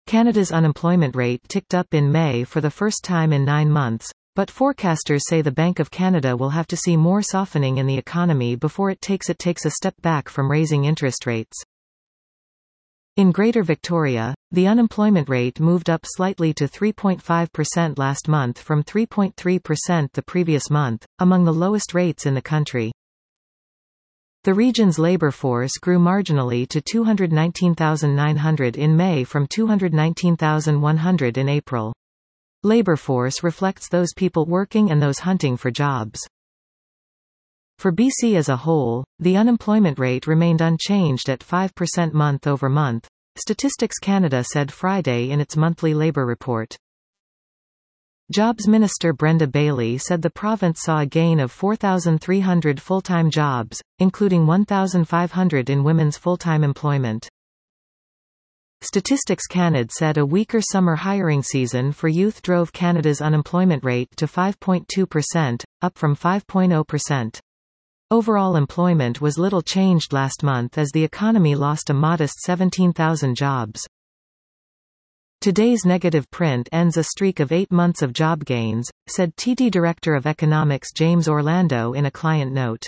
Canada's unemployment rate ticked up in May for the first time in 9 months, but forecasters say the Bank of Canada will have to see more softening in the economy before it takes a step back from raising interest rates. In Greater Victoria, the unemployment rate moved up slightly to 3.5% last month from 3.3% the previous month, among the lowest rates in the country. The region's labour force grew marginally to 219,900 in May from 219,100 in April. Labour force reflects those people working and those hunting for jobs. For BC as a whole, the unemployment rate remained unchanged at 5% month-over-month, Statistics Canada said Friday in its monthly labour report. Jobs Minister Brenda Bailey said the province saw a gain of 4,300 full-time jobs, including 1,500 in women's full-time employment. Statistics Canada said a weaker summer hiring season for youth drove Canada's unemployment rate to 5.2%, up from 5.0%. Overall employment was little changed last month as the economy lost a modest 17,000 jobs. Today's negative print ends a streak of 8 months of job gains, said TD Director of Economics James Orlando in a client note.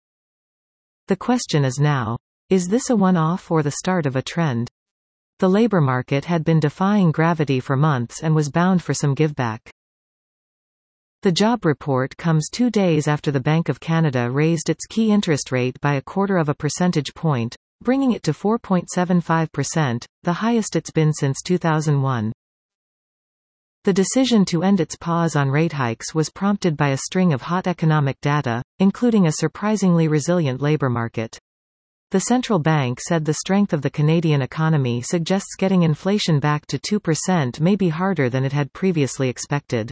The question is now, is this a one-off or the start of a trend? The labour market had been defying gravity for months and was bound for some giveback. The job report comes 2 days after the Bank of Canada raised its key interest rate by 0.25 percentage point, bringing it to 4.75%, the highest it's been since 2001. The decision to end its pause on rate hikes was prompted by a string of hot economic data, including a surprisingly resilient labour market. The central bank said the strength of the Canadian economy suggests getting inflation back to 2% may be harder than it had previously expected.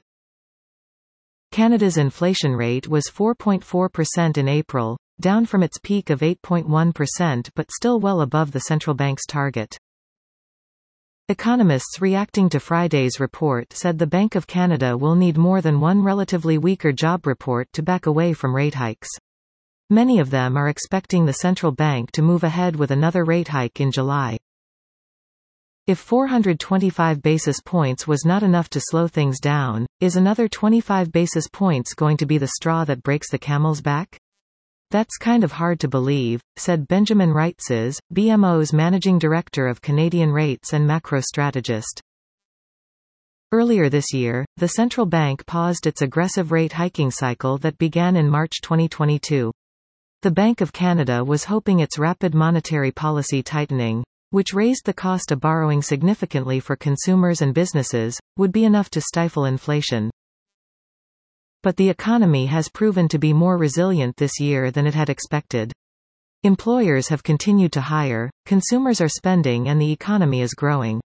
Canada's inflation rate was 4.4% in April, down from its peak of 8.1% but still well above the central bank's target. Economists reacting to Friday's report said the Bank of Canada will need more than one relatively weaker job report to back away from rate hikes. Many of them are expecting the central bank to move ahead with another rate hike in July. If 425 basis points was not enough to slow things down, is another 25 basis points going to be the straw that breaks the camel's back? That's kind of hard to believe, said Benjamin Reitzes, BMO's Managing Director of Canadian Rates and macro strategist. Earlier this year, the central bank paused its aggressive rate hiking cycle that began in March 2022. The Bank of Canada was hoping its rapid monetary policy tightening, which raised the cost of borrowing significantly for consumers and businesses, would be enough to stifle inflation. But the economy has proven to be more resilient this year than it had expected. Employers have continued to hire, consumers are spending and the economy is growing.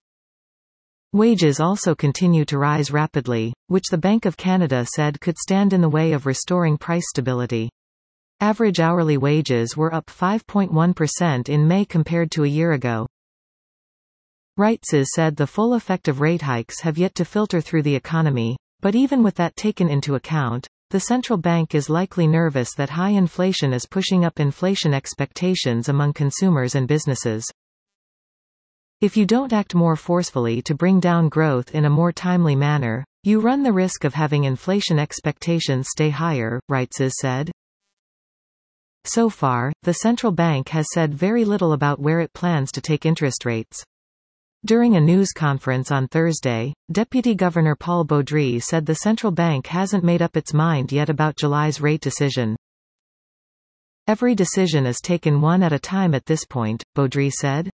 Wages also continue to rise rapidly, which the Bank of Canada said could stand in the way of restoring price stability. Average hourly wages were up 5.1% in May compared to a year ago. Reitzes said the full effect of rate hikes have yet to filter through the economy, but even with that taken into account, the central bank is likely nervous that high inflation is pushing up inflation expectations among consumers and businesses. If you don't act more forcefully to bring down growth in a more timely manner, you run the risk of having inflation expectations stay higher, Reitzes said. So far, the central bank has said very little about where it plans to take interest rates. During a news conference on Thursday, Deputy Governor Paul Beaudry said the central bank hasn't made up its mind yet about July's rate decision. Every decision is taken one at a time at this point, Beaudry said.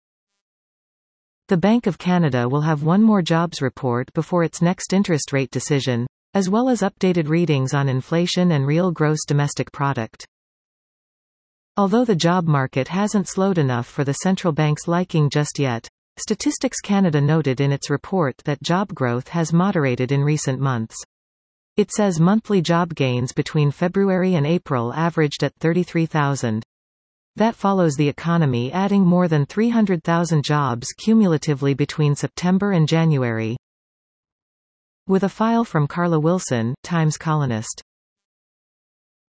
The Bank of Canada will have one more jobs report before its next interest rate decision, as well as updated readings on inflation and real gross domestic product. Although the job market hasn't slowed enough for the central bank's liking just yet, Statistics Canada noted in its report that job growth has moderated in recent months. It says monthly job gains between February and April averaged at 33,000. That follows the economy adding more than 300,000 jobs cumulatively between September and January. With a file from Carla Wilson, Times columnist.